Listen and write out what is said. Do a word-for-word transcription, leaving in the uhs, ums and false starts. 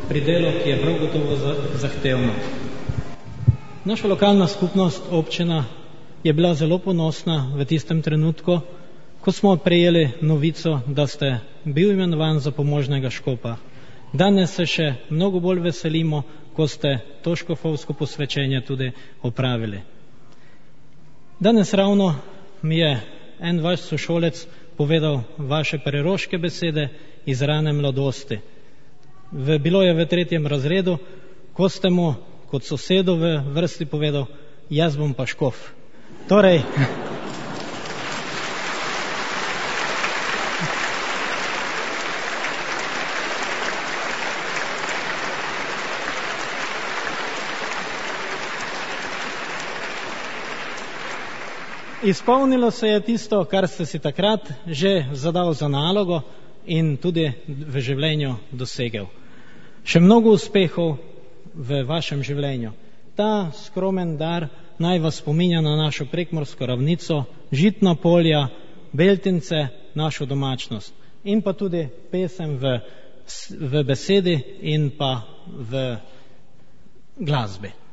pri delu, ki je prav gotovo zahtevno. Naša lokalna skupnost, občina, je bila zelo ponosna v tistem trenutku, ko smo prejeli novico, da ste bil imenovan za pomožnega škopa. Danes se še mnogo bolj veselimo, ko ste to škofovsko posvečenje tudi opravili. Danes ravno mi je en vaš sošolec povedal vaše preroške besede iz rane mladosti. V, bilo je v tretjem razredu, ko ste mu kot sosedu v vrsti povedal, jaz bom pa škof. Torej, izpolnilo se je tisto, kar ste si takrat že zadal za nalogo in tudi v življenju dosegel. Še mnogo uspehov v vašem življenju. Ta skromen dar naj vas spominja na našo prekmursko ravnico, žitna polja, Beltince, našo domačnost in pa tudi pesem v, v besedi in pa v glasbi.